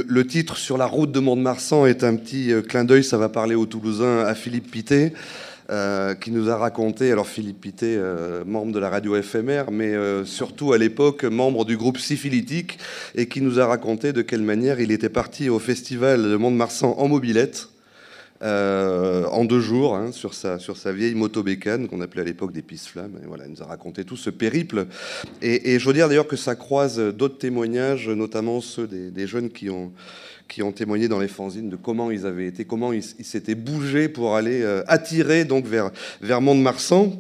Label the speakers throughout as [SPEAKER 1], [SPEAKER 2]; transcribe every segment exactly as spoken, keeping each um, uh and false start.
[SPEAKER 1] le, le titre « Sur la route de Mont-de-Marsan » est un petit euh, clin d'œil, ça va parler aux Toulousains, à Philippe Pittet, euh, qui nous a raconté, alors Philippe Pittet, euh, membre de la radio F M R, mais euh, surtout à l'époque membre du groupe Syphilitique, et qui nous a raconté de quelle manière il était parti au festival de Mont-de-Marsan en mobilette, Euh, en deux jours, hein, sur, sa, sur sa vieille moto-bécane, qu'on appelait à l'époque des pistes-flammes. Et voilà, il nous a raconté tout ce périple. Et, et je veux dire d'ailleurs que ça croise d'autres témoignages, notamment ceux des, des jeunes qui ont, qui ont témoigné dans les fanzines de comment ils avaient été, comment ils, ils s'étaient bougés pour aller euh, attirer donc, vers, vers Mont-de-Marsan.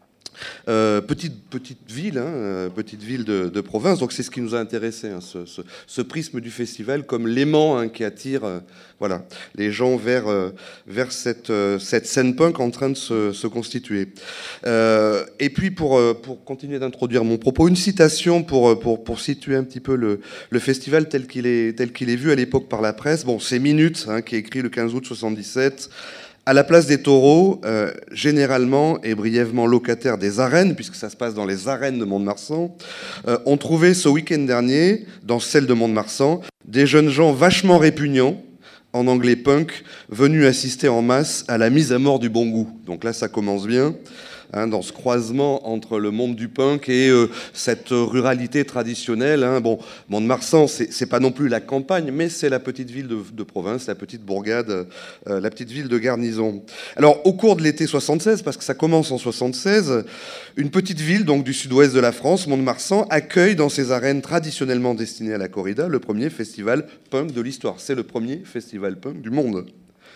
[SPEAKER 1] Euh, petite, petite ville, hein, euh, petite ville de, de province, donc c'est ce qui nous a intéressé, hein, ce, ce, ce prisme du festival comme l'aimant hein, qui attire euh, voilà, les gens vers, euh, vers cette, euh, cette scène punk en train de se, se constituer. Euh, et puis pour, euh, pour continuer d'introduire mon propos, une citation pour, pour, pour situer un petit peu le, le festival tel qu'il est, tel qu'il est vu à l'époque par la presse. Bon, c'est Minute, hein, qui est écrit le quinze août soixante-dix-sept. À la place des taureaux, euh, généralement et brièvement locataires des arènes, puisque ça se passe dans les arènes de Mont-de-Marsan, euh, ont trouvé ce week-end dernier, dans celle de Mont-de-Marsan, des jeunes gens vachement répugnants, en anglais punk, venus assister en masse à la mise à mort du bon goût. Donc là, ça commence bien. Hein, dans ce croisement entre le monde du punk et euh, cette ruralité traditionnelle. Hein. Bon, Mont-de-Marsan, c'est, c'est pas non plus la campagne, mais c'est la petite ville de, de province, la petite bourgade, euh, la petite ville de garnison. Alors, au cours de l'été soixante-seize, parce que ça commence en soixante-seize, une petite ville donc du sud-ouest de la France, Mont-de-Marsan, accueille dans ses arènes traditionnellement destinées à la corrida le premier festival punk de l'histoire. C'est le premier festival punk du monde.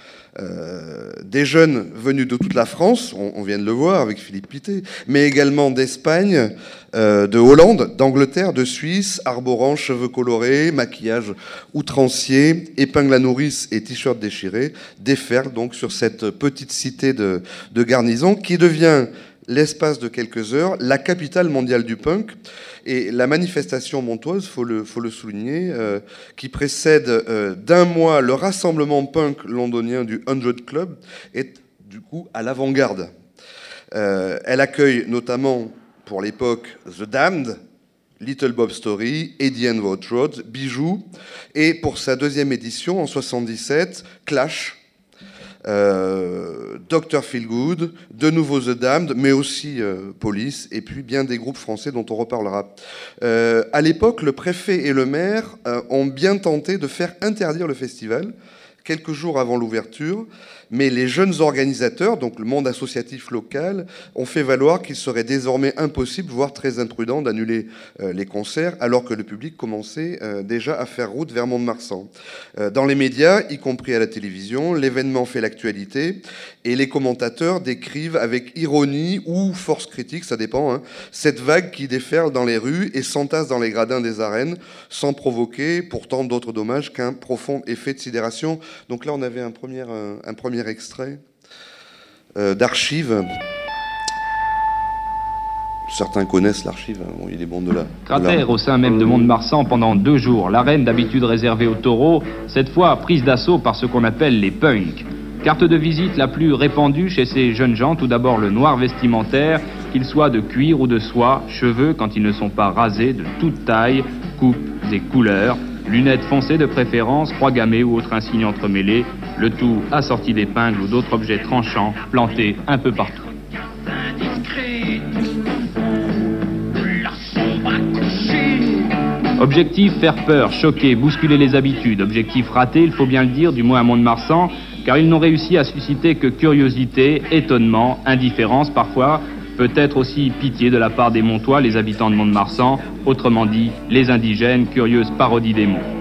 [SPEAKER 1] Euh, des jeunes venus de toute la France, on, on vient de le voir avec Philippe Pittet, mais également d'Espagne, euh, de Hollande, d'Angleterre, de Suisse, arborant cheveux colorés, maquillage outrancier, épingles à nourrice et t-shirts déchirés, déferlent donc sur cette petite cité de, de garnison qui devient, l'espace de quelques heures, la capitale mondiale du punk. Et la manifestation montoise, il faut le, faut le souligner, euh, qui précède euh, d'un mois le rassemblement punk londonien du Hundred Club, est du coup à l'avant-garde. Euh, elle accueille notamment, pour l'époque, The Damned, Little Bob Story, Eddie and the Hot Rods, Bijoux, et pour sa deuxième édition, en soixante-dix-sept, Clash, Euh, docteur Feelgood, de nouveau The Damned, mais aussi euh, Police, et puis bien des groupes français dont on reparlera. Euh, à l'époque, le préfet et le maire euh, ont bien tenté de faire interdire le festival, quelques jours avant l'ouverture, mais les jeunes organisateurs, donc le monde associatif local, ont fait valoir qu'il serait désormais impossible, voire très imprudent, d'annuler euh, les concerts, alors que le public commençait euh, déjà à faire route vers Mont-de-Marsan. Euh, dans les médias, y compris à la télévision, l'événement fait l'actualité, et les commentateurs décrivent avec ironie ou force critique, ça dépend, hein, cette vague qui déferle dans les rues et s'entasse dans les gradins des arènes, sans provoquer pourtant d'autres dommages qu'un profond effet de sidération. Donc là, on avait un premier, un, un premier extrait euh, d'archives. Certains connaissent l'archive, bon, il est bon de la...
[SPEAKER 2] Cratère au sein même de Mont-de-Marsan pendant deux jours. L'arène d'habitude réservée aux taureaux, cette fois prise d'assaut par ce qu'on appelle les punks. Carte de visite la plus répandue chez ces jeunes gens, tout d'abord le noir vestimentaire, qu'il soit de cuir ou de soie, cheveux quand ils ne sont pas rasés, de toute taille, coupes et couleurs, lunettes foncées de préférence, croix gammées ou autres insignes entremêlés, le tout assorti d'épingles ou d'autres objets tranchants plantés un peu partout. Objectif, faire peur, choquer, bousculer les habitudes. Objectif raté, il faut bien le dire, du moins à Mont-de-Marsan, car ils n'ont réussi à susciter que curiosité, étonnement, indifférence parfois, peut-être aussi pitié de la part des Montois, les habitants de Mont-de-Marsan, autrement dit, les indigènes, curieuse parodie des mots.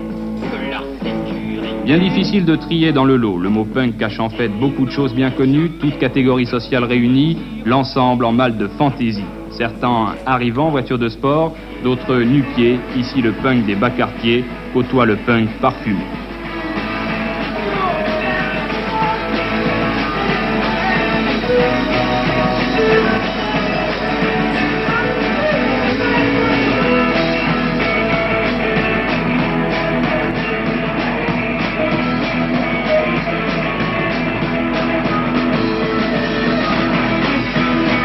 [SPEAKER 2] Bien difficile de trier dans le lot, le mot punk cache en fait beaucoup de choses bien connues, toutes catégories sociales réunies, l'ensemble en mal de fantaisie. Certains arrivant en voiture de sport, d'autres nu-pieds, ici le punk des bas quartiers, côtoie le punk parfumé.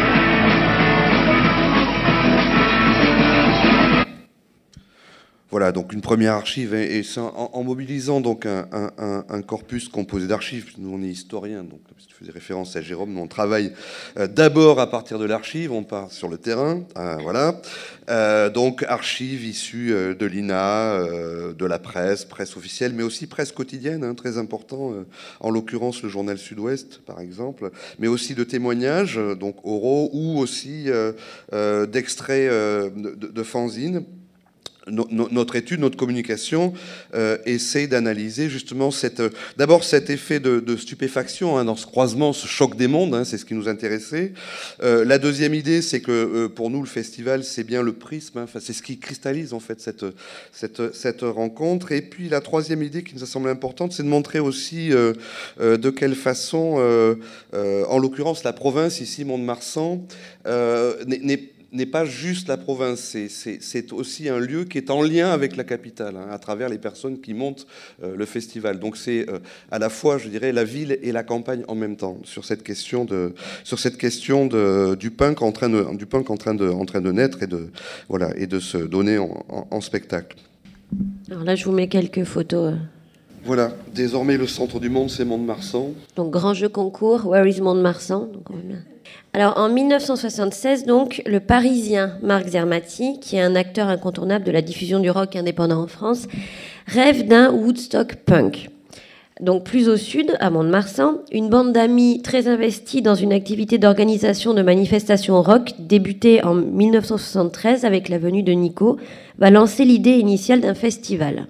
[SPEAKER 1] Voilà, donc une première archive, et, et en, en mobilisant donc un, un, un corpus composé d'archives. Nous, on est historiens, donc je faisais référence à Jérôme, nous on travaille euh, d'abord à partir de l'archive, on part sur le terrain, euh, voilà. Euh, donc archives issues euh, de l'I N A, euh, de la presse, presse officielle, mais aussi presse quotidienne, hein, très important, euh, en l'occurrence le journal Sud-Ouest, par exemple, mais aussi de témoignages, donc oraux, ou aussi euh, euh, d'extraits euh, de, de fanzines. No, no, notre étude, notre communication euh, essaie d'analyser justement cette, euh, d'abord cet effet de, de stupéfaction hein, dans ce croisement, ce choc des mondes, hein, c'est ce qui nous intéressait. Euh, la deuxième idée, c'est que euh, pour nous, le festival, c'est bien le prisme, hein, c'est ce qui cristallise en fait cette, cette, cette rencontre. Et puis la troisième idée qui nous a semblé importante, c'est de montrer aussi euh, euh, de quelle façon, euh, euh, en l'occurrence, la province, ici, Mont-de-Marsan, euh, n'est n'est pas juste la province, c'est, c'est, c'est aussi un lieu qui est en lien avec la capitale, hein, à travers les personnes qui montent euh, le festival. Donc c'est euh, à la fois, je dirais, la ville et la campagne en même temps, sur cette question, de, sur cette question de, du punk, en train de, du punk en, train de, en train de naître et de, voilà, et de se donner en, en, en spectacle.
[SPEAKER 3] Alors là, je vous mets quelques photos.
[SPEAKER 1] Voilà, désormais le centre du monde, c'est Mont-de-Marsan.
[SPEAKER 3] Donc grand jeu concours, Where is Mont-de-Marsan? Donc, on va bien. Alors en mille neuf cent soixante-seize, donc, le Parisien Marc Zermati, qui est un acteur incontournable de la diffusion du rock indépendant en France, rêve d'un Woodstock punk. Donc plus au sud, à Mont-de-Marsan, une bande d'amis très investie dans une activité d'organisation de manifestations rock débutée en mille neuf cent soixante-treize avec la venue de Nico, va lancer l'idée initiale d'un festival.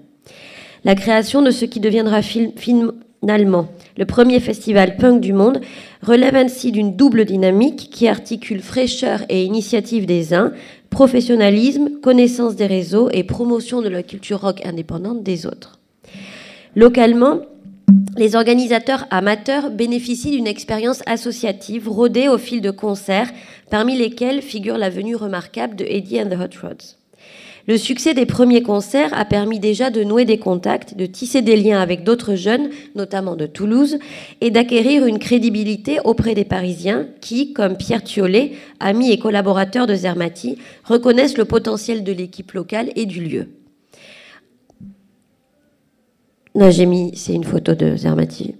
[SPEAKER 3] La création de ce qui deviendra finalement le premier festival punk du monde relève ainsi d'une double dynamique qui articule fraîcheur et initiative des uns, professionnalisme, connaissance des réseaux et promotion de la culture rock indépendante des autres. Localement, les organisateurs amateurs bénéficient d'une expérience associative rodée au fil de concerts, parmi lesquels figure la venue remarquable de Eddie and the Hot Rods. Le succès des premiers concerts a permis déjà de nouer des contacts, de tisser des liens avec d'autres jeunes, notamment de Toulouse, et d'acquérir une crédibilité auprès des Parisiens qui, comme Pierre Thiollet, ami et collaborateur de Zermati, reconnaissent le potentiel de l'équipe locale et du lieu. Là, j'ai mis, c'est une photo de Zermati.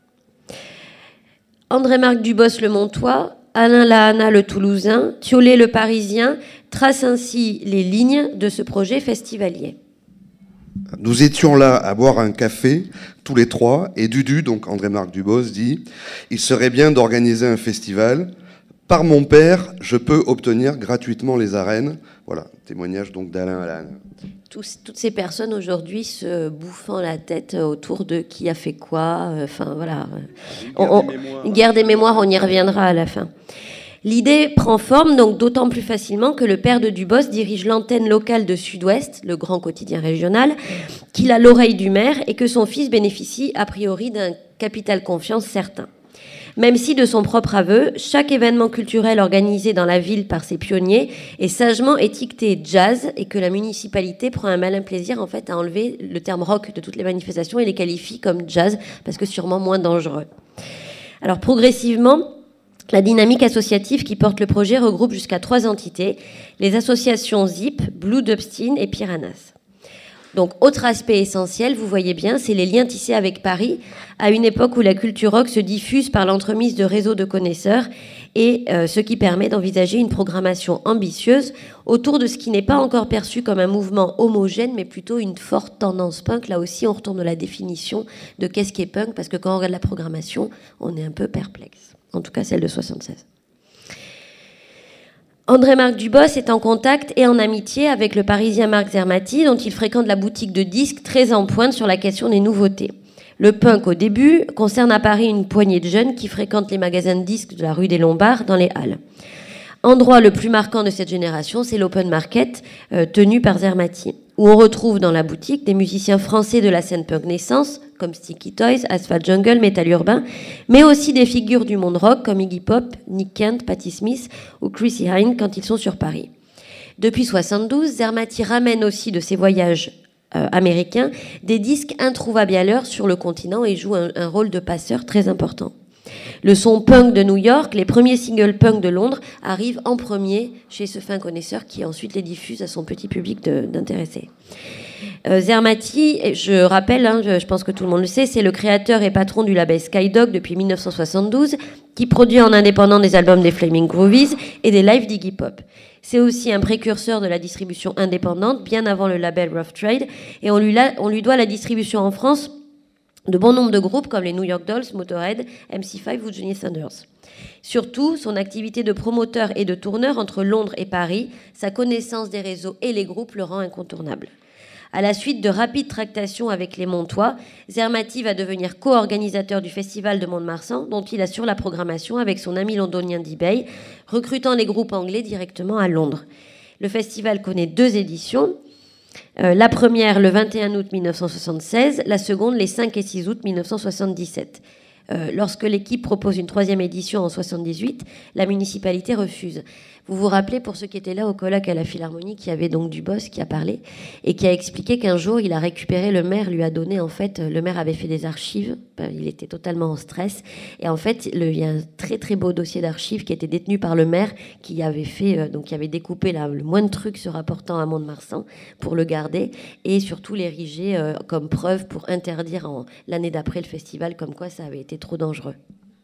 [SPEAKER 3] André-Marc Dubos le Montois, Alain Lahana le Toulousain, Thiollet le Parisien, trace ainsi les lignes de ce projet festivalier.
[SPEAKER 1] Nous étions là à boire un café, tous les trois, et Dudu, donc André-Marc Dubos, dit « Il serait bien d'organiser un festival. Par mon père, je peux obtenir gratuitement les arènes. » Voilà, témoignage donc d'Alain Lahana.
[SPEAKER 3] Tous, toutes ces personnes aujourd'hui se bouffant la tête autour de qui a fait quoi. Enfin, voilà. Une guerre, on, des on, une guerre des mémoires, on y reviendra à la fin. L'idée prend forme donc d'autant plus facilement que le père de Dubos dirige l'antenne locale de Sud-Ouest, le grand quotidien régional, qu'il a l'oreille du maire et que son fils bénéficie a priori d'un capital confiance certain. Même si, de son propre aveu, chaque événement culturel organisé dans la ville par ses pionniers est sagement étiqueté jazz et que la municipalité prend un malin plaisir en fait à enlever le terme rock de toutes les manifestations et les qualifie comme jazz parce que sûrement moins dangereux. Alors progressivement, la dynamique associative qui porte le projet regroupe jusqu'à trois entités, les associations Zip, Blue Dubstin et Piranhas. Donc, autre aspect essentiel, vous voyez bien, c'est les liens tissés avec Paris, à une époque où la culture rock se diffuse par l'entremise de réseaux de connaisseurs, et euh, ce qui permet d'envisager une programmation ambitieuse autour de ce qui n'est pas encore perçu comme un mouvement homogène, mais plutôt une forte tendance punk. Là aussi, on retourne à la définition de qu'est-ce qui est punk, parce que quand on regarde la programmation, on est un peu perplexe. En tout cas, celle de soixante-seize. André-Marc Dubos est en contact et en amitié avec le Parisien Marc Zermati, dont il fréquente la boutique de disques très en pointe sur la question des nouveautés. Le punk, au début, concerne à Paris une poignée de jeunes qui fréquentent les magasins de disques de la rue des Lombards dans les halles. Endroit le plus marquant de cette génération, c'est l'open market euh, tenu par Zermati, où on retrouve dans la boutique des musiciens français de la scène punk naissance, comme Sticky Toys, Asphalt Jungle, Metal Urbain, mais aussi des figures du monde rock comme Iggy Pop, Nick Kent, Patti Smith ou Chrissy Hynde quand ils sont sur Paris. Depuis soixante-douze, Zermati ramène aussi de ses voyages euh, américains des disques introuvables ailleurs sur le continent et joue un, un rôle de passeur très important. Le son punk de New York, les premiers singles punk de Londres arrivent en premier chez ce fin connaisseur qui ensuite les diffuse à son petit public de, d'intéressés. Euh, Zermati, je rappelle, hein, je, je pense que tout le monde le sait, c'est le créateur et patron du label Skydog depuis mille neuf cent soixante-douze, qui produit en indépendant des albums des Flaming Groovies et des lives d'Iggy Pop. C'est aussi un précurseur de la distribution indépendante, bien avant le label Rough Trade, et on lui, la, on lui doit la distribution en France de bon nombre de groupes comme les New York Dolls, Motorhead, M C cinq ou Johnny Thunders. Surtout, son activité de promoteur et de tourneur entre Londres et Paris, sa connaissance des réseaux et les groupes le rend incontournable. À la suite de rapides tractations avec les Montois, Zermati va devenir co-organisateur du Festival de Mont-de-Marsan, dont il assure la programmation avec son ami londonien D-Bay, recrutant les groupes anglais directement à Londres. Le festival connaît deux éditions. Euh, la première le vingt et un août mille neuf cent soixante-seize, la seconde les cinq et six août mille neuf cent soixante-dix-sept. Euh, lorsque l'équipe propose une troisième édition en soixante-dix-huit, la municipalité refuse. Vous vous rappelez, pour ceux qui étaient là au colloque à la Philharmonie, qu'il y avait donc Dubos qui a parlé et qui a expliqué qu'un jour, il a récupéré, le maire lui a donné, en fait, le maire avait fait des archives, il était totalement en stress, et en fait, le, il y a un très très beau dossier d'archives qui était détenu par le maire, qui avait fait, euh, donc qui avait découpé la, le moins de trucs se rapportant à Mont-de-Marsan pour le garder, et surtout l'ériger euh, comme preuve pour interdire en, l'année d'après le festival, comme quoi ça avait été trop dangereux.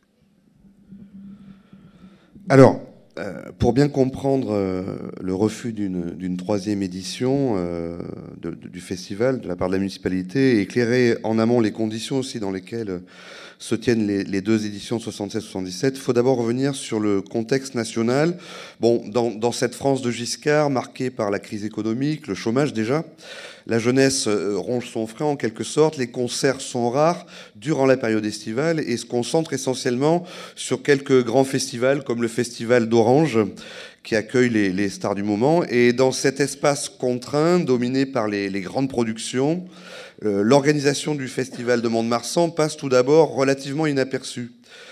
[SPEAKER 1] Alors, Euh, pour bien comprendre euh, le refus d'une, d'une troisième édition euh, de, de, du festival de la part de la municipalité, et éclairer en amont les conditions aussi dans lesquelles se tiennent les, les deux éditions soixante-seize soixante-dix-sept, il faut d'abord revenir sur le contexte national. Bon, dans, dans cette France de Giscard, marquée par la crise économique, le chômage déjà, la jeunesse ronge son frein en quelque sorte, les concerts sont rares durant la période estivale et se concentrent essentiellement sur quelques grands festivals comme le Festival d'Orange qui accueille les, les stars du moment. Et dans cet espace contraint, dominé par les, les grandes productions, euh, l'organisation du Festival de Mont-de-Marsan passe tout d'abord relativement inaperçue.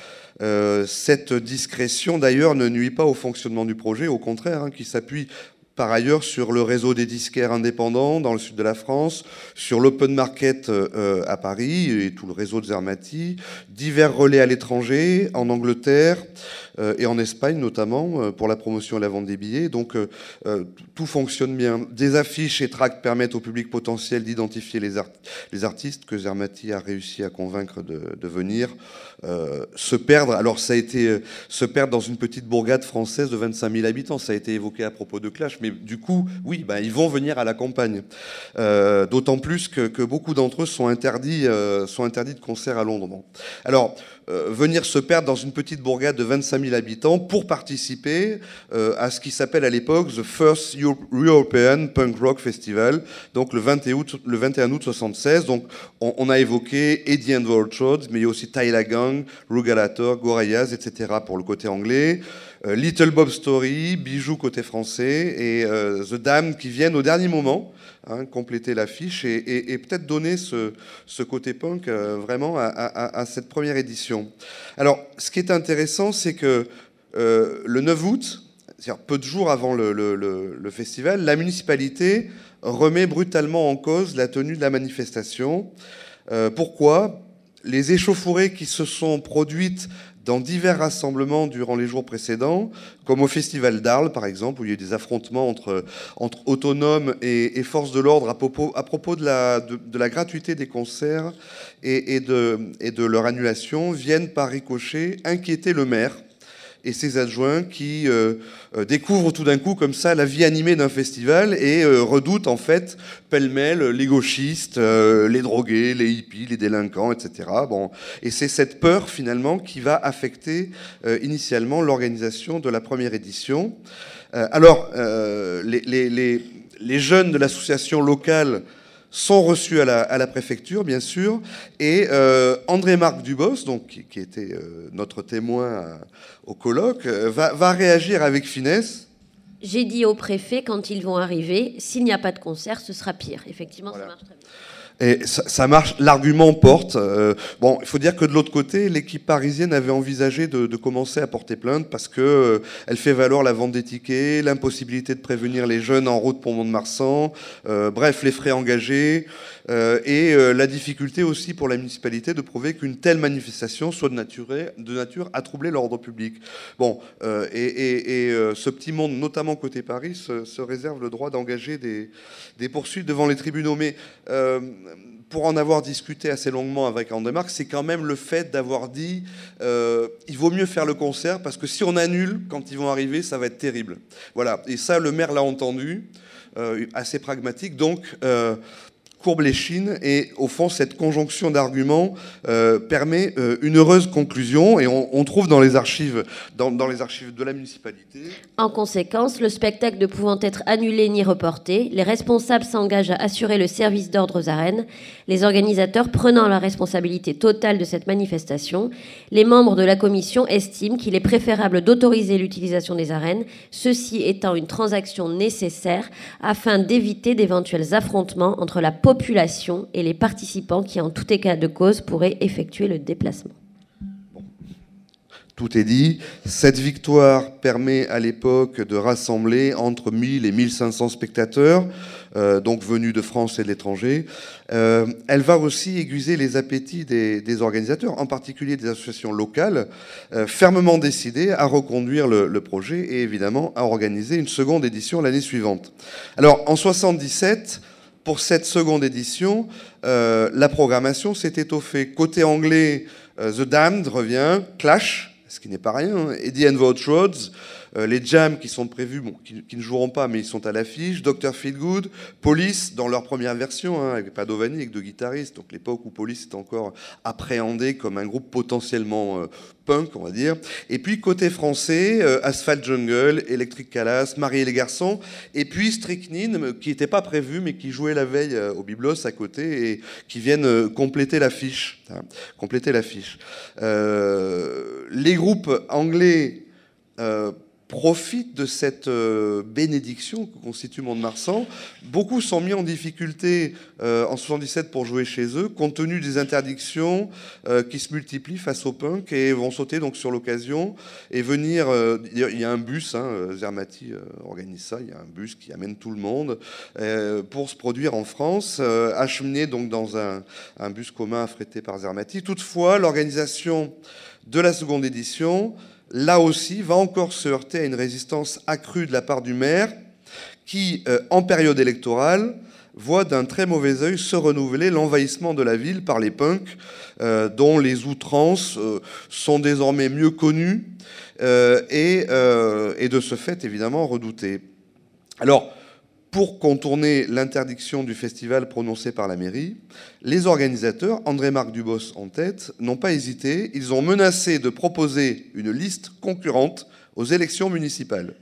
[SPEAKER 1] Euh, cette discrétion d'ailleurs ne nuit pas au fonctionnement du projet, au contraire, hein, qui s'appuie par ailleurs sur le réseau des disquaires indépendants dans le sud de la France, sur l'open market euh, à Paris et tout le réseau de Zermati, divers relais à l'étranger, en Angleterre euh, et en Espagne notamment, euh, pour la promotion et la vente des billets. Donc euh, euh, tout fonctionne bien. Des affiches et tracts permettent au public potentiel d'identifier les, art- les artistes que Zermati a réussi à convaincre de, de venir euh, se perdre. Alors ça a été euh, se perdre dans une petite bourgade française de vingt-cinq mille habitants. Ça a été évoqué à propos de Clash, mais du coup, oui, ben, ils vont venir à la campagne. Euh, d'autant plus que, que beaucoup d'entre eux sont interdits, euh, sont interdits de concert à Londres. Bon. Alors, euh, venir se perdre dans une petite bourgade de vingt-cinq mille habitants pour participer euh, à ce qui s'appelle à l'époque The First European Punk Rock Festival, donc le vingt et un août, le vingt et un août soixante-seize. Donc, on, on a évoqué Eddie and the Orchards, mais il y a aussi Tyla Gang, Rugalator, Gorillaz, et cetera pour le côté anglais. Euh, Little Bob Story, Bijou côté français, et euh, The Damned qui viennent au dernier moment hein, compléter l'affiche et, et, et peut-être donner ce, ce côté punk euh, vraiment à, à, à cette première édition. Alors, ce qui est intéressant, c'est que euh, le neuf août, c'est-à-dire peu de jours avant le, le, le, le festival, la municipalité remet brutalement en cause la tenue de la manifestation. Euh, pourquoi ? Les échauffourées qui se sont produites dans divers rassemblements durant les jours précédents, comme au Festival d'Arles, par exemple, où il y a eu des affrontements entre, entre autonomes et, et forces de l'ordre à propos, à propos de, la, de, de la gratuité des concerts et, et, de, et de leur annulation, viennent par ricochet inquiéter le maire et ses adjoints qui euh, euh, découvrent tout d'un coup comme ça la vie animée d'un festival et euh, redoutent en fait pêle-mêle les gauchistes, euh, les drogués, les hippies, les délinquants, et cetera. Bon, et c'est cette peur finalement qui va affecter euh, initialement l'organisation de la première édition. Euh, alors, euh, les, les, les, les jeunes de l'association locale sont reçus à la, à la préfecture, bien sûr, et euh, André-Marc Dubos, donc, qui, qui était euh, notre témoin à, au colloque, euh, va, va réagir avec finesse.
[SPEAKER 3] J'ai dit au préfet, quand ils vont arriver, s'il n'y a pas de concert, ce sera pire. Effectivement, voilà. Ça marche très bien.
[SPEAKER 1] Et ça, ça marche, l'argument porte. Euh, bon, il faut dire que de l'autre côté, l'équipe parisienne avait envisagé de, de commencer à porter plainte parce que euh, elle fait valoir la vente des tickets, l'impossibilité de prévenir les jeunes en route pour Mont-de-Marsan, euh, bref, les frais engagés euh, et euh, la difficulté aussi pour la municipalité de prouver qu'une telle manifestation soit de nature, de nature à troubler l'ordre public. Bon, euh, et, et, et euh, ce petit monde, notamment côté Paris, se, se réserve le droit d'engager des, des poursuites devant les tribunaux. Mais euh, pour en avoir discuté assez longuement avec Andermark, c'est quand même le fait d'avoir dit euh, il vaut mieux faire le concert parce que si on annule, quand ils vont arriver, ça va être terrible. Voilà. Et ça, le maire l'a entendu, euh, assez pragmatique. Donc, euh, courbe l'échine et au fond cette conjonction d'arguments euh, permet euh, une heureuse conclusion et on, on trouve dans les archives dans, dans les archives de la municipalité.
[SPEAKER 3] En conséquence, le spectacle ne pouvant être annulé ni reporté, les responsables s'engagent à assurer le service d'ordre aux arènes, les organisateurs prenant la responsabilité totale de cette manifestation. Les membres de la commission estiment qu'il est préférable d'autoriser l'utilisation des arènes, ceci étant une transaction nécessaire afin d'éviter d'éventuels affrontements entre la population et les participants qui, en tout état de cause, pourraient effectuer le déplacement.
[SPEAKER 1] Bon. Tout est dit. Cette victoire permet à l'époque de rassembler entre mille et mille cinq cents spectateurs, euh, donc venus de France et de l'étranger. Euh, elle va aussi aiguiser les appétits des, des organisateurs, en particulier des associations locales, euh, fermement décidées à reconduire le, le projet et évidemment à organiser une seconde édition l'année suivante. Alors, en soixante-dix-sept, pour cette seconde édition, euh, la programmation s'est étoffée. Côté anglais, euh, The Damned revient, Clash, ce qui n'est pas rien, hein, Eddie and the Hot Rods, euh, les Jams qui sont prévus, bon, qui, qui ne joueront pas, mais ils sont à l'affiche, docteur Feelgood, Police dans leur première version, hein, avec Padovani, avec deux guitaristes, donc l'époque où Police est encore appréhendé comme un groupe potentiellement euh, punk, on va dire. Et puis côté français, euh, Asphalt Jungle, Electric Calas, Marie et les garçons, et puis Strychnine, qui n'était pas prévu, mais qui jouait la veille euh, au Biblos à côté, et qui viennent euh, compléter l'affiche. Hein, compléter l'affiche. Euh, les groupes anglais euh, profitent de cette euh, bénédiction que constitue Mont-de-Marsan. Beaucoup sont mis en difficulté euh, en soixante-dix-sept pour jouer chez eux, compte tenu des interdictions euh, qui se multiplient face au punk et vont sauter donc sur l'occasion et venir. Euh, il y a un bus, hein, Zermatt euh, organise ça. Il y a un bus qui amène tout le monde euh, pour se produire en France, euh, acheminé donc dans un, un bus commun affrété par Zermatt. Toutefois, l'organisation de la seconde édition, là aussi, va encore se heurter à une résistance accrue de la part du maire qui, euh, en période électorale, voit d'un très mauvais œil se renouveler l'envahissement de la ville par les punks, euh, dont les outrances euh, sont désormais mieux connues euh, et, euh, et de ce fait, évidemment, redoutées. Alors, pour contourner l'interdiction du festival prononcée par la mairie, les organisateurs, André-Marc Dubos en tête, n'ont pas hésité. Ils ont menacé de proposer une liste concurrente aux élections municipales.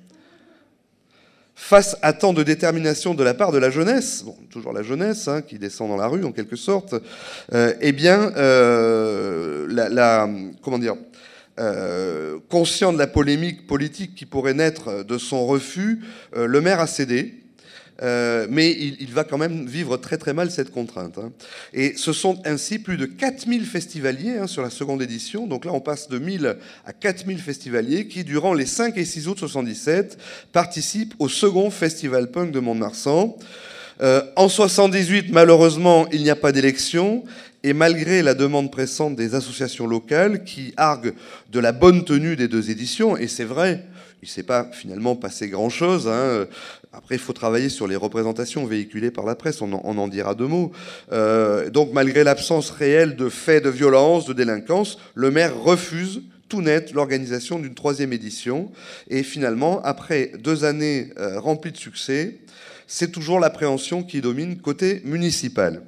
[SPEAKER 1] Face à tant de détermination de la part de la jeunesse, bon, toujours la jeunesse hein, qui descend dans la rue en quelque sorte, euh, eh bien, euh, la, la, comment dire, euh, conscient de la polémique politique qui pourrait naître de son refus, euh, le maire a cédé. Euh, mais il, il va quand même vivre très très mal cette contrainte. Hein. Et ce sont ainsi plus de quatre mille festivaliers hein, sur la seconde édition. Donc là, on passe de mille à quatre mille festivaliers qui, durant les cinq et six août soixante-dix-sept, participent au second festival punk de Mont-de-Marsan. Euh, en soixante-dix-huit, malheureusement, il n'y a pas d'élection. Et malgré la demande pressante des associations locales qui arguent de la bonne tenue des deux éditions, et c'est vrai, il ne s'est pas finalement passé grand-chose. Hein. Après, il faut travailler sur les représentations véhiculées par la presse, on en, on en dira deux mots. Euh, donc, malgré l'absence réelle de faits de violence, de délinquance, le maire refuse tout net l'organisation d'une troisième édition. Et finalement, après deux années euh, remplies de succès, c'est toujours l'appréhension qui domine côté municipal.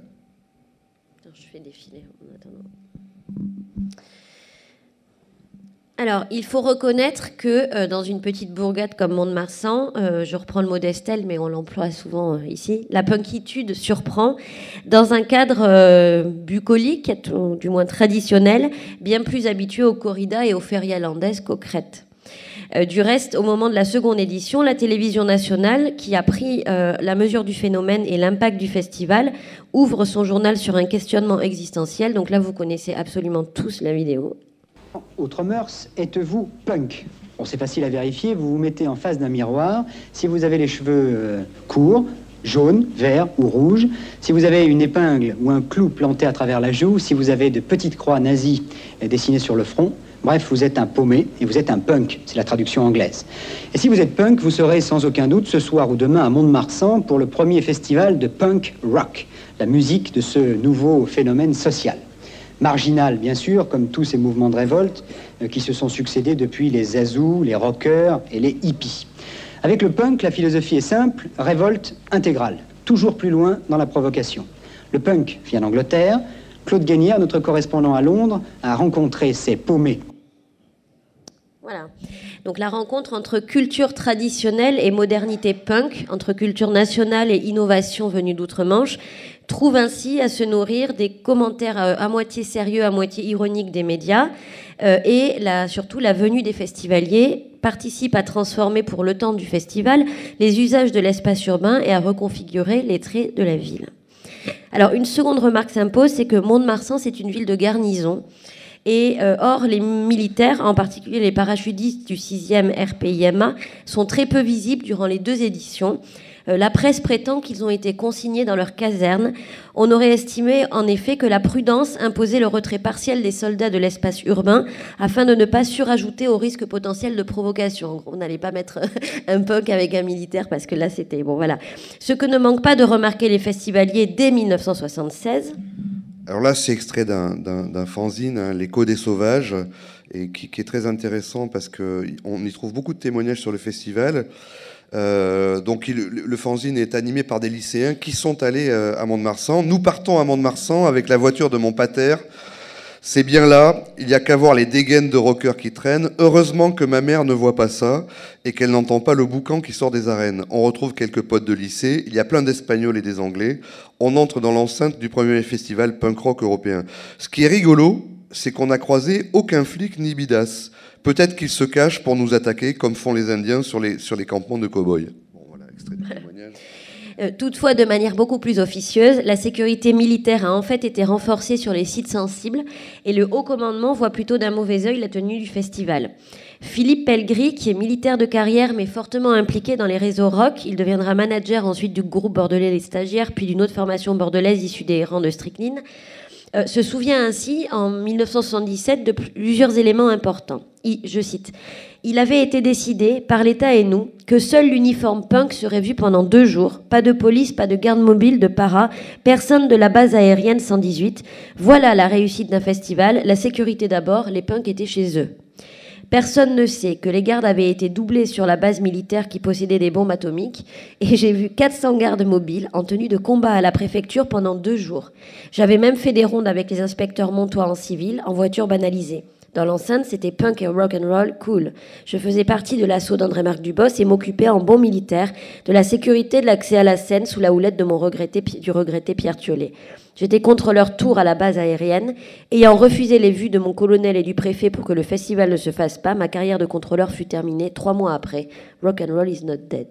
[SPEAKER 3] Je fais défiler en attendant. Alors, il faut reconnaître que euh, dans une petite bourgade comme Mont-de-Marsan, euh, je reprends le mot d'Estelle, mais on l'emploie souvent euh, ici, la punkitude surprend dans un cadre euh, bucolique, du moins traditionnel, bien plus habitué aux corridas et aux férias landaises qu'aux crêtes. Euh, du reste, au moment de la seconde édition, la télévision nationale, qui a pris euh, la mesure du phénomène et l'impact du festival, ouvre son journal sur un questionnement existentiel. Donc là, vous connaissez absolument tous la vidéo.
[SPEAKER 4] Autre mœurs, êtes-vous punk ? Bon, c'est facile à vérifier, vous vous mettez en face d'un miroir. Si vous avez les cheveux euh, courts, jaune, vert ou rouge, si vous avez une épingle ou un clou planté à travers la joue, si vous avez de petites croix nazies dessinées sur le front, bref, vous êtes un paumé et vous êtes un punk, c'est la traduction anglaise. Et si vous êtes punk, vous serez sans aucun doute ce soir ou demain à Mont-de-Marsan pour le premier festival de punk rock, la musique de ce nouveau phénomène social. Marginal, bien sûr, comme tous ces mouvements de révolte euh, qui se sont succédés depuis les zazous, les rockers et les hippies. Avec le punk, la philosophie est simple, révolte intégrale, toujours plus loin dans la provocation. Le punk vient d'Angleterre. Claude Guénière, notre correspondant à Londres, a rencontré ces paumés.
[SPEAKER 3] Voilà. Donc la rencontre entre culture traditionnelle et modernité punk, entre culture nationale et innovation venue d'outre-Manche, trouve ainsi à se nourrir des commentaires à moitié sérieux, à moitié ironiques des médias, euh, et la, surtout la venue des festivaliers participe à transformer pour le temps du festival les usages de l'espace urbain et à reconfigurer les traits de la ville. Alors une seconde remarque s'impose, c'est que Mont-de-Marsan, c'est une ville de garnison. Et euh, or, les militaires, en particulier les parachutistes du sixième R P I M A, sont très peu visibles durant les deux éditions. Euh, la presse prétend qu'ils ont été consignés dans leur caserne. On aurait estimé en effet que la prudence imposait le retrait partiel des soldats de l'espace urbain afin de ne pas surajouter au risque potentiel de provocation. On n'allait pas mettre un punk avec un militaire parce que là c'était... Bon voilà. Ce que ne manque pas de remarquer les festivaliers dès mille neuf cent soixante-seize...
[SPEAKER 1] Alors là, c'est extrait d'un, d'un, d'un fanzine, hein, L'écho des sauvages, et qui, qui est très intéressant parce qu'on y trouve beaucoup de témoignages sur le festival. Euh, donc il, le fanzine est animé par des lycéens qui sont allés euh, à Mont-de-Marsan. Nous partons à Mont-de-Marsan avec la voiture de mon pater. C'est bien là, il n'y a qu'à voir les dégaines de rockers qui traînent. Heureusement que ma mère ne voit pas ça et qu'elle n'entend pas le boucan qui sort des arènes. On retrouve quelques potes de lycée, il y a plein d'Espagnols et des Anglais. On entre dans l'enceinte du premier festival punk rock européen. Ce qui est rigolo, c'est qu'on n'a croisé aucun flic ni bidasse. Peut-être qu'ils se cachent pour nous attaquer, comme font les Indiens sur les, sur les campements de cow-boys. Bon, voilà, extrait du témoignage.
[SPEAKER 3] Toutefois, de manière beaucoup plus officieuse, la sécurité militaire a en fait été renforcée sur les sites sensibles et le haut commandement voit plutôt d'un mauvais œil la tenue du festival. Philippe Pellegris, qui est militaire de carrière mais fortement impliqué dans les réseaux rock, il deviendra manager ensuite du groupe bordelais Les Stagiaires puis d'une autre formation bordelaise issue des rangs de Strychnine, euh, se souvient ainsi en mille neuf cent soixante-dix-sept de plusieurs éléments importants. Il, je cite, « Il avait été décidé, par l'État et nous, que seul l'uniforme punk serait vu pendant deux jours. Pas de police, pas de garde mobile, de para, personne de la base aérienne cent dix-huit. Voilà la réussite d'un festival. La sécurité d'abord, les punks étaient chez eux. Personne ne sait que les gardes avaient été doublés sur la base militaire qui possédait des bombes atomiques et j'ai vu quatre cents gardes mobiles en tenue de combat à la préfecture pendant deux jours. J'avais même fait des rondes avec les inspecteurs montois en civil, en voiture banalisée. Dans l'enceinte, c'était punk et rock'n'roll cool. Je faisais partie de l'assaut d'André-Marc Dubos et m'occupais en bon militaire de la sécurité de l'accès à la Seine sous la houlette de mon regretté, du regretté Pierre Thiollet. J'étais contre leur tour à la base aérienne. Ayant refusé les vues de mon colonel et du préfet pour que le festival ne se fasse pas, ma carrière de contrôleur fut terminée trois mois après. Rock'n'roll is not dead.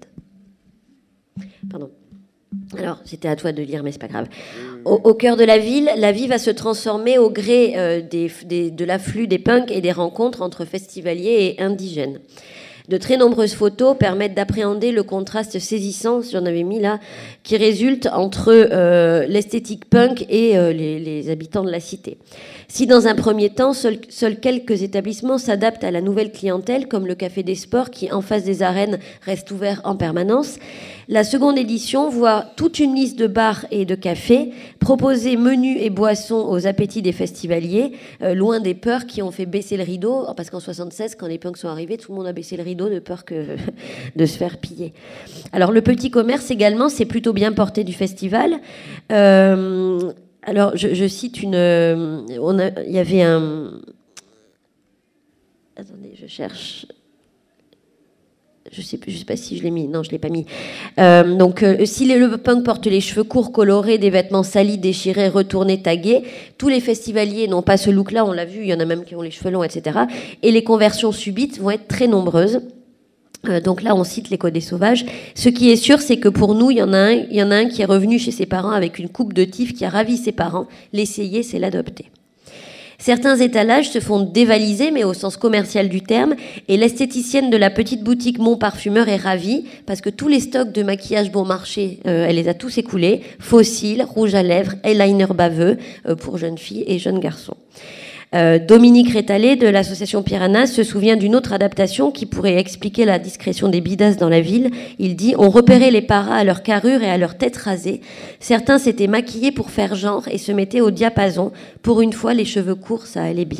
[SPEAKER 3] Pardon. Alors, c'était à toi de lire, mais c'est pas grave. Au, au cœur de la ville, la vie va se transformer au gré euh, des, des, de l'afflux des punks et des rencontres entre festivaliers et indigènes. De très nombreuses photos permettent d'appréhender le contraste saisissant, j'en avais mis là, qui résulte entre euh, l'esthétique punk et euh, les, les habitants de la cité. Si dans un premier temps, seuls seul quelques établissements s'adaptent à la nouvelle clientèle, comme le Café des Sports qui, en face des arènes, reste ouvert en permanence, la seconde édition voit toute une liste de bars et de cafés proposer menus et boissons aux appétits des festivaliers, euh, loin des peurs qui ont fait baisser le rideau, parce qu'en soixante-seize, quand les punks sont arrivés, tout le monde a baissé le rideau de peur que de se faire piller. Alors le petit commerce également, c'est plutôt bien porté du festival. Euh, alors je, je cite une... On a, il y avait un... Attendez, je cherche... Je sais, je sais pas si je l'ai mis. Non, je l'ai pas mis. Euh, donc, euh, si les, le punk porte les cheveux courts, colorés, des vêtements salis, déchirés, retournés, tagués, tous les festivaliers n'ont pas ce look-là. On l'a vu, il y en a même qui ont les cheveux longs, et cetera. Et les conversions subites vont être très nombreuses. Euh, donc là, on cite l'écho des sauvages. Ce qui est sûr, c'est que pour nous, il y en a un, il y en a un qui est revenu chez ses parents avec une coupe de tif qui a ravi ses parents. L'essayer, c'est l'adopter. Certains étalages se font dévaliser, mais au sens commercial du terme, et l'esthéticienne de la petite boutique Mon Parfumeur est ravie, parce que tous les stocks de maquillage bon marché, euh, elle les a tous écoulés, fossiles, rouge à lèvres, eyeliner baveux, euh, pour jeunes filles et jeunes garçons. Euh, Dominique Rétalé de l'association Piranha se souvient d'une autre adaptation qui pourrait expliquer la discrétion des bidasses dans la ville. Il dit « On repérait les paras à leur carrure et à leur tête rasée. Certains s'étaient maquillés pour faire genre et se mettaient au diapason. Pour une fois, les cheveux courts, ça allait bien. »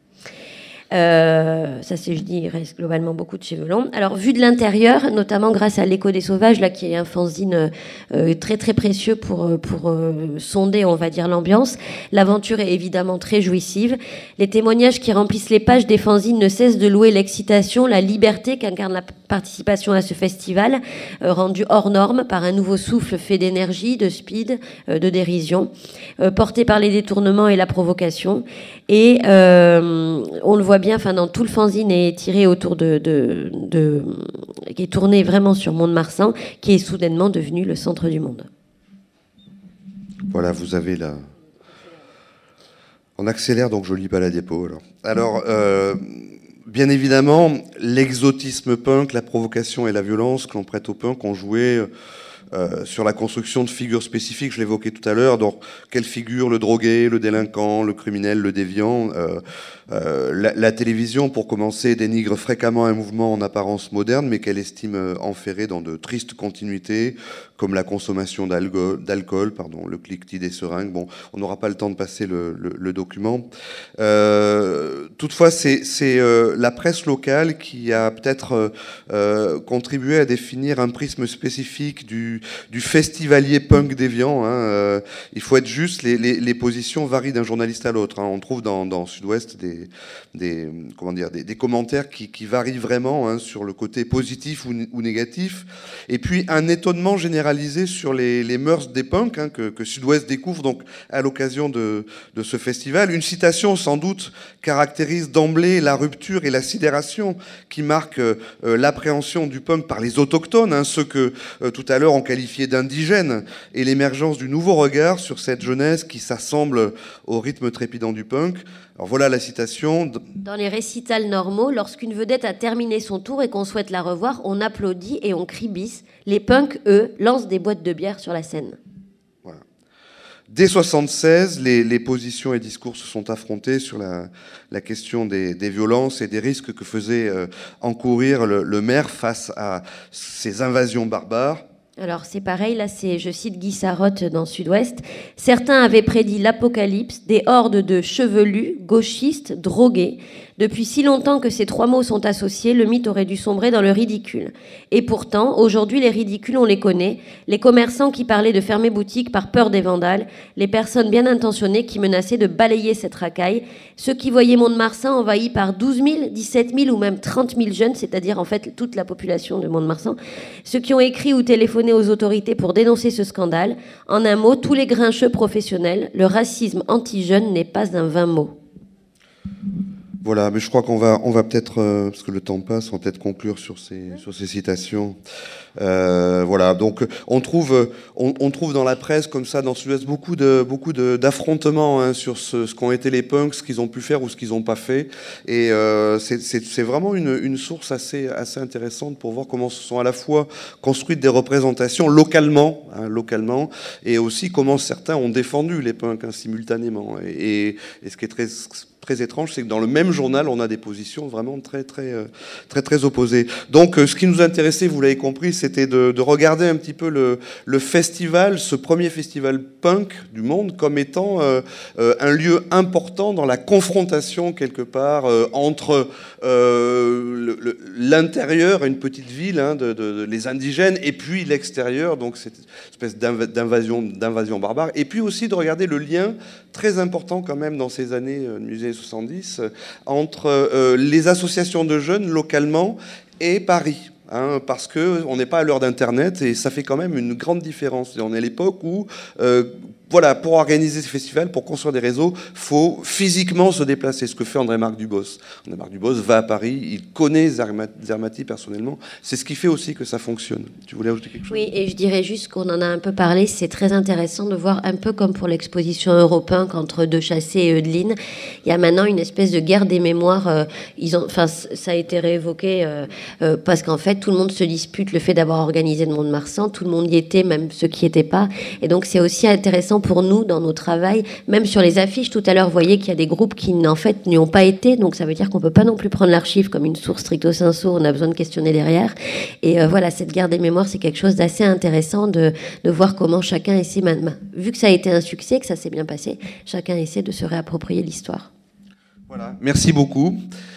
[SPEAKER 3] Euh, ça c'est, je dis, il reste globalement beaucoup de cheveux longs. Alors, vu de l'intérieur, notamment grâce à l'écho des sauvages, là, qui est un fanzine euh, très très précieux pour, pour euh, sonder, on va dire, l'ambiance, l'aventure est évidemment très jouissive. Les témoignages qui remplissent les pages des fanzines ne cessent de louer l'excitation, la liberté qu'incarne la participation à ce festival, euh, rendu hors norme par un nouveau souffle fait d'énergie, de speed, euh, de dérision, euh, porté par les détournements et la provocation. Et euh, on le voit bien, enfin dans tout le fanzine est tiré autour de, de, de qui est tourné vraiment sur Mont-de-Marsan, qui est soudainement devenu le centre du monde.
[SPEAKER 1] Voilà, vous avez la. On accélère, donc je lis pas la diapo. Alors, alors euh, bien évidemment, l'exotisme punk, la provocation et la violence que l'on prête au punk ont joué. Euh, sur la construction de figures spécifiques, je l'évoquais tout à l'heure, donc quelle figure, le drogué, le délinquant, le criminel, le déviant. euh, euh, la, la télévision, pour commencer, dénigre fréquemment un mouvement en apparence moderne, mais qu'elle estime enferré dans de tristes continuités, comme la consommation d'alcool, d'alcool pardon, le cliquetis des seringues. Bon, on n'aura pas le temps de passer le, le, le document. Euh, toutefois, c'est, c'est euh, la presse locale qui a peut-être euh, contribué à définir un prisme spécifique du du festivalier punk déviant. Hein. Euh, il faut être juste, les, les, les positions varient d'un journaliste à l'autre. Hein. On trouve dans, dans Sud-Ouest des, des, comment dire, des, des commentaires qui, qui varient vraiment hein, sur le côté positif ou, ou négatif. Et puis un étonnement généralisé sur les, les mœurs des punks hein, que, que Sud-Ouest découvre donc à l'occasion de, de ce festival. Une citation sans doute caractérise d'emblée la rupture et la sidération qui marquent euh, l'appréhension du punk par les autochtones, hein, ceux que euh, tout à l'heure on qualifié d'indigène, et l'émergence du nouveau regard sur cette jeunesse qui s'assemble au rythme trépidant du punk. Alors voilà la citation.
[SPEAKER 3] Dans les récitals normaux, lorsqu'une vedette a terminé son tour et qu'on souhaite la revoir, on applaudit et on crie bis. Les punks, eux, lancent des boîtes de bière sur la scène.
[SPEAKER 1] Voilà. Dès soixante-seize, les, les positions et discours se sont affrontés sur la, la question des, des violences et des risques que faisait euh, encourir le, le maire face à ces invasions barbares.
[SPEAKER 3] Alors c'est pareil, là c'est, je cite Guy Sarotte dans Sud-Ouest, certains avaient prédit l'apocalypse, des hordes de chevelus, gauchistes, drogués. Depuis si longtemps que ces trois mots sont associés, le mythe aurait dû sombrer dans le ridicule. Et pourtant, aujourd'hui les ridicules on les connaît, les commerçants qui parlaient de fermer boutique par peur des vandales, les personnes bien intentionnées qui menaçaient de balayer cette racaille, ceux qui voyaient Mont-de-Marsan envahi par douze mille, dix-sept mille ou même trente mille jeunes, c'est-à-dire en fait toute la population de Mont-de-Marsan, ceux qui ont écrit ou téléphoné aux autorités pour dénoncer ce scandale. En un mot, tous les grincheux professionnels, le racisme anti-jeune n'est pas un vain mot.
[SPEAKER 1] Voilà, mais je crois qu'on va, on va peut-être, euh, parce que le temps passe, on va peut-être conclure sur ces, sur ces citations. Euh, voilà, donc on trouve, on, on trouve dans la presse comme ça, dans Sud-Ouest, beaucoup de, beaucoup de, d'affrontements hein, sur ce, ce qu'ont été les punks, ce qu'ils ont pu faire ou ce qu'ils n'ont pas fait. Et euh, c'est, c'est, c'est vraiment une, une source assez, assez intéressante pour voir comment se sont à la fois construites des représentations localement, hein, localement, et aussi comment certains ont défendu les punks hein, simultanément. Et, et, et ce qui est très très étrange, c'est que dans le même journal, on a des positions vraiment très, très, très, très opposées. Donc, ce qui nous intéressait, vous l'avez compris, c'était de, de regarder un petit peu le, le festival, ce premier festival punk du monde, comme étant euh, un lieu important dans la confrontation, quelque part, euh, entre euh, le, le, l'intérieur, une petite ville, hein, de, de, de, les indigènes, et puis l'extérieur, donc cette espèce d'invasion, d'invasion barbare, et puis aussi de regarder le lien très important quand même dans ces années euh, musée soixante-dix, entre euh, les associations de jeunes localement et Paris. Hein, parce qu'on n'est pas à l'heure d'Internet et ça fait quand même une grande différence. Et on est à l'époque où, euh, voilà, pour organiser ces festivals, pour construire des réseaux, il faut physiquement se déplacer, ce que fait André-Marc Dubos. André-Marc Dubos va à Paris, il connaît Zermatt personnellement. C'est ce qui fait aussi que ça fonctionne. Tu voulais ajouter quelque chose ?
[SPEAKER 3] Oui, et je dirais juste qu'on en a un peu parlé, c'est très intéressant de voir, un peu comme pour l'exposition Europunk entre Dechassé et Eudeline, il y a maintenant une espèce de guerre des mémoires. Euh, ils ont, enfin, ça a été réévoqué euh, euh, parce qu'en fait, tout le monde se dispute le fait d'avoir organisé le Mont-de-Marsan, tout le monde y était, même ceux qui n'y étaient pas. Et donc, c'est aussi intéressant pour nous, dans nos travails, même sur les affiches. Tout à l'heure, vous voyez qu'il y a des groupes qui, en fait, n'y ont pas été. Donc, ça veut dire qu'on ne peut pas non plus prendre l'archive comme une source stricto sensu. On a besoin de questionner derrière. Et euh, voilà, cette guerre des mémoires, c'est quelque chose d'assez intéressant de, de voir comment chacun essaie, vu que ça a été un succès, que ça s'est bien passé, chacun essaie de se réapproprier l'histoire.
[SPEAKER 1] Voilà, merci beaucoup.